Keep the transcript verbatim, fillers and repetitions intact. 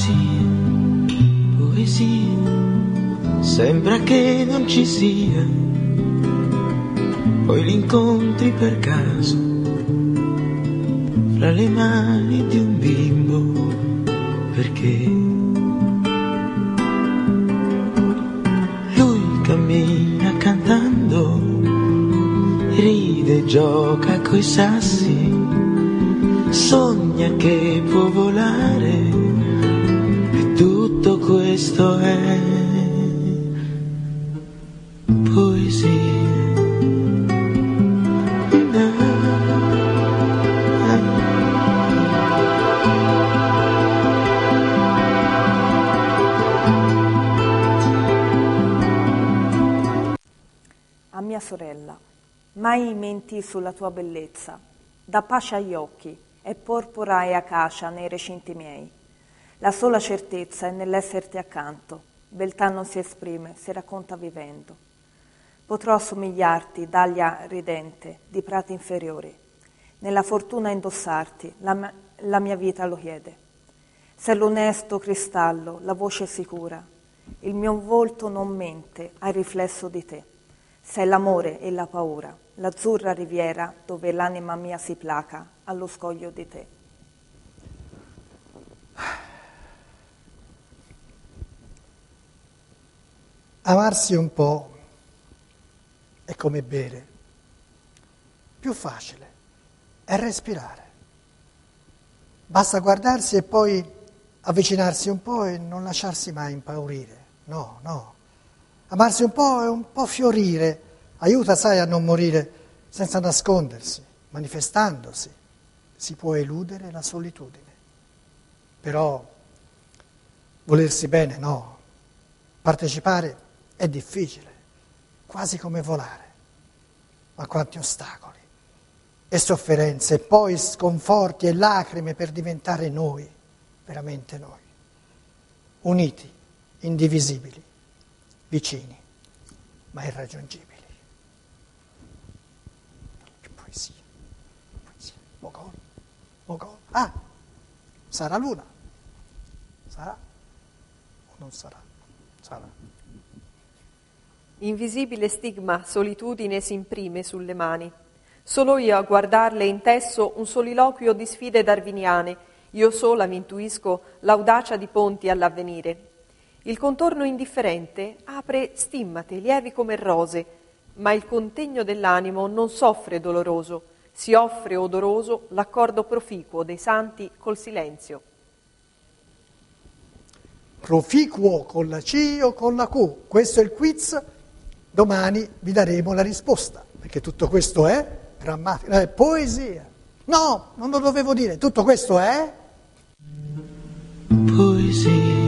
Poesia, poesia, sembra che non ci sia, poi li incontri per caso fra le mani di un bimbo, perché lui cammina cantando, ride, gioca coi sassi, sogna che può volare, e tutto questo è poesia. A mia sorella, mai menti sulla tua bellezza, dà pace agli occhi, è porpora e acacia nei recinti miei. La sola certezza è nell'esserti accanto, beltà non si esprime, si racconta vivendo. Potrò assomigliarti, daglia ridente, di prati inferiori, nella fortuna indossarti, la, m- la mia vita lo chiede. Sei l'onesto cristallo, la voce sicura, il mio volto non mente al riflesso di te. Sei l'amore e la paura, l'azzurra riviera dove l'anima mia si placa allo scoglio di te. Amarsi un po' è come bere. Più facile è respirare. Basta guardarsi e poi avvicinarsi un po' e non lasciarsi mai impaurire. No, no. Amarsi un po' è un po' fiorire, aiuta, sai, a non morire senza nascondersi, manifestandosi. Si può eludere la solitudine. Però volersi bene, no. Partecipare è difficile, quasi come volare. Ma quanti ostacoli e sofferenze, e poi sconforti e lacrime per diventare noi, veramente noi, uniti, indivisibili, vicini, ma irraggiungibili. Che poesia, poesia. Mogol, Mogol. Ah, sarà luna. Sarà o non sarà? Sarà. Invisibile stigma, solitudine si imprime sulle mani. Solo io a guardarle intesso un soliloquio di sfide darwiniane. Io sola mi intuisco l'audacia di ponti all'avvenire. Il contorno indifferente apre stimmate, lievi come rose, ma il contegno dell'animo non soffre doloroso, si offre odoroso l'accordo proficuo dei santi col silenzio. Proficuo con la C o con la Q? Questo è il quiz, domani vi daremo la risposta, perché tutto questo è grammatica, è poesia. No, non lo dovevo dire, tutto questo è poesia.